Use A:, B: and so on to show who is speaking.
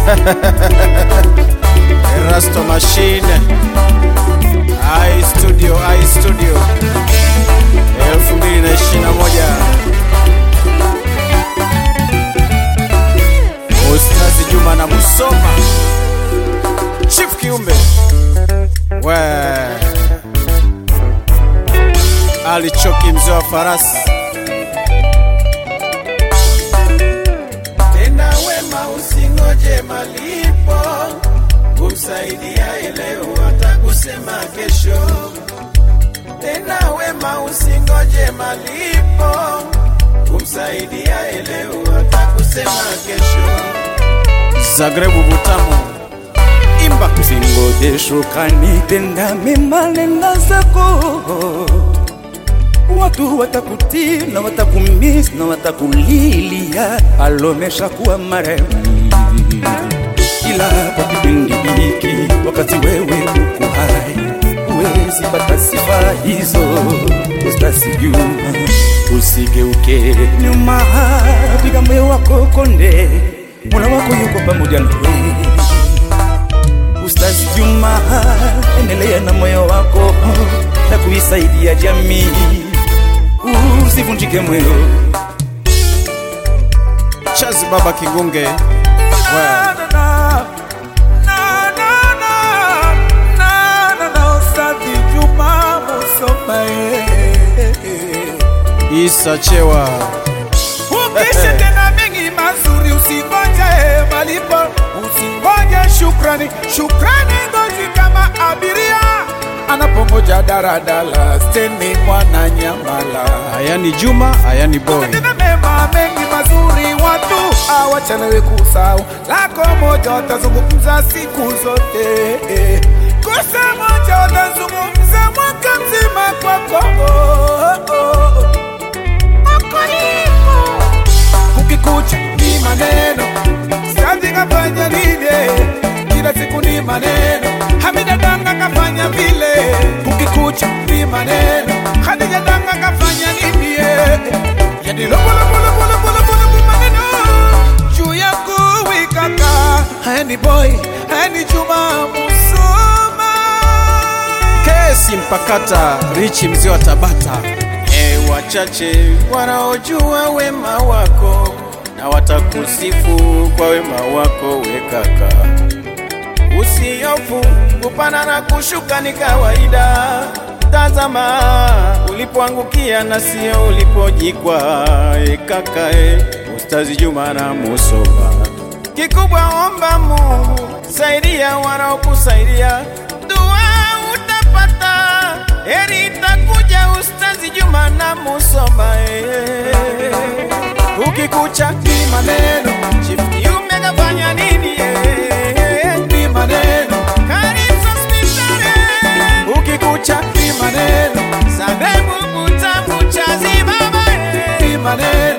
A: Erasto Machine iStudio 2021. Ustazi Juma na Musoma Chief Kiumbe alichoki mzee wa farasi.
B: Tenda wema usingoje malipo, kumsaidia leo atakusema kesho. Tenda wema usingoje malipo, kumsaidia leo atakusema kesho.
A: Zagrebu Butamu imba.
C: Usingoje shukrani, tenda mema nenda zako. Watu watakutii na watakumiss na watakulilia, alomesha kuwa marehemu. Ila kwa kipindi hiki wakati wewe uko hai, huwezi pata sifa hizo. Ustazi Juma, usigeuke nyuma, piga moyo wako konde, Mola wako yuko pamoja nawe. Ustazi Juma, endelea na moyo wako na kuisaidia jamii, usivunjike moyo.
A: Chazi Baba Kigunge
C: Ustazi Juma Musoma
A: Isa Chewa.
C: Ukisha tena mengi mazuri, usingoje malipo, usingoje shukrani. Shukrani ngozi kama abiria anapongoja daradala stendi mwana Nyamala.
A: Ayani Juma, Ayani Boy.
C: Tena mema mengi mazuri, watu hawachelewi kusahau. Lako moja watazungumza siku zote, kosa moja watazungumza mwaka mzima kwako. Ukikucha ni maneno, Ustazi kafanya nini? Kila siku ni maneno, Hamida Danga kafanya vile. Ukikucha ni maneno, Khadija Danga kafanya nini? Yani lobola maneno juu yako wikaka. Ayani Boy, Ayani Juma Musoma.
A: Kesi Mpakata Richi mzee wa Tabata.
B: Wachache wanaojua wema wako na watakusifu kwa wema wako we kaka. Usihofu, kupanda na kushuka ni kawaida. Tazama ulipoangukia na sio ulipojikwa kaka. Ustazi Juma na Musoma, kikubwa omba Mungu, saidia wanaokusaidia, dua utapata, heri itakuja. Ustazi Juma na Musoma ukikucha ni maneno, Chief Kiumbe kafanya nini? Ni maneno, Karibu hospitali. Ukikucha ni maneno, Zagrebu Butamu Chazi Baba. Ni maneno,